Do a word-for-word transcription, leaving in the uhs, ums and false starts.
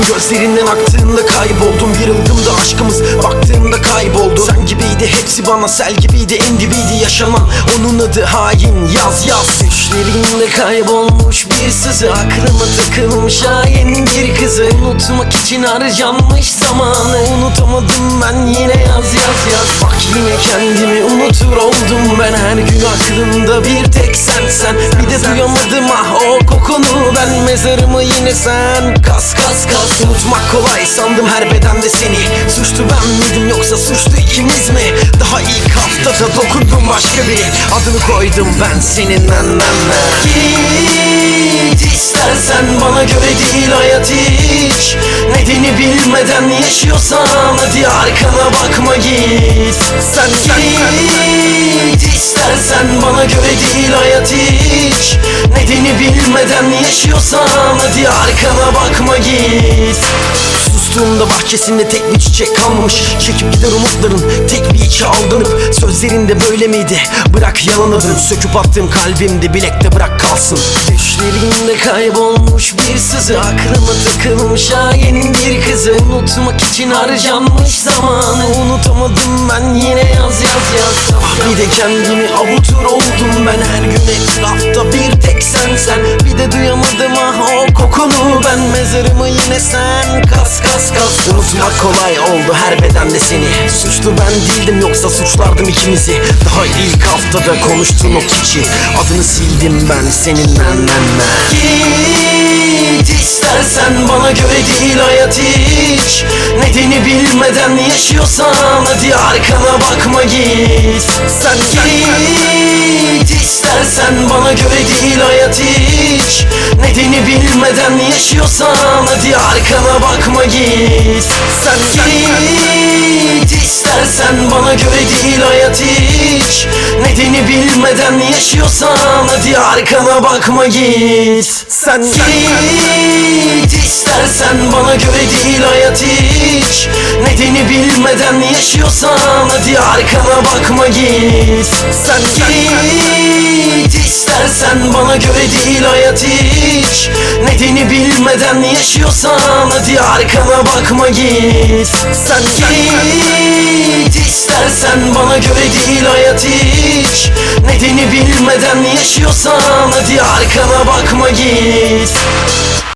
gözlerinden aktığında kayboldum. Bir ılgımda aşkımız baktığımda kayboldu. Sen gibiydi hepsi bana sel gibiydi, en dibiydi yaşanan. Onun adı hain, yaz yaz. Düşlerinde kaybolmuş bir sızı, aklıma takılmış hain bir kızı. Unutmak için harcanmış zamanı, unutamadım ben yine yaz yaz yaz. Bak yine kendimi unutur oldum ben, her gün aklımda bir tek sen sen. Bir de duyamadım ah o kokunu ben, mezarımı yine sen kas kas kas. Unutmak kolay sandım her bedende seni, suçlu ben miydim yoksa suçlu ikimiz mi? Daha ilk haftada dokundum başka biri, adını koydum ben senin annenle. Git istersen, bana göre değil hayat hiç. Nedeni bilmeden yaşıyorsan hadi arkana bakma git. Sen git istersen, bana göre değil hayat hiç. Nedeni bilmeden yaşıyorsan hadi arkana bakma git. Sustuğumda bahçesinde tek bir çiçek kalmamış, çekip gider umutların tek bir içe aldanıp. Sözlerinde böyle miydi? Bırak yalan adını, söküp attığım kalbimde bilekte bırak kalsın. Düşlerinde kaybolmuş bir sızı, aklıma takılmış hain bir kızı. Unutmak için harcanmış zamanı, unutamadım ben yine yaz yaz yaz. Ah bir de kendimi avutur oldum ben, her gün etrafta bir tek sen sen. Bir de duyamadım ah o kokunu ben, mezarımı yine sen kas kas kas. Unutmak kolay oldu her bedende seni, suçlu ben değildim yoksa suçlardım ikimizi. Daha ilk haftada konuştun o kişi, adını sildim ben senin annenle. Git istersen, bana göre değil hayat hiç. Nedeni bilmeden yaşıyorsan hadi arkana bakma git. Sen git istersen, bana göre değil hayat hiç. Nedeni bilmeden yaşıyorsan hadi arkana bakma git. Sen git istersen, bana göre değil hayat hiç. Nedeni bilmeden yaşıyorsan hadi arkana bakma git. Sen git istersen, bana göre değil hayat hiç. Nedeni bilmeden yaşıyorsan hadi arkana bakma git. Sen git istersen, bana göre değil hayat hiç. Nedeni bilmeden yaşıyorsan hadi arkana bakma git. Sen git istersen, bana göre değil hayat hiç. Nedeni bilmeden yaşıyorsan hadi arkana bakma git.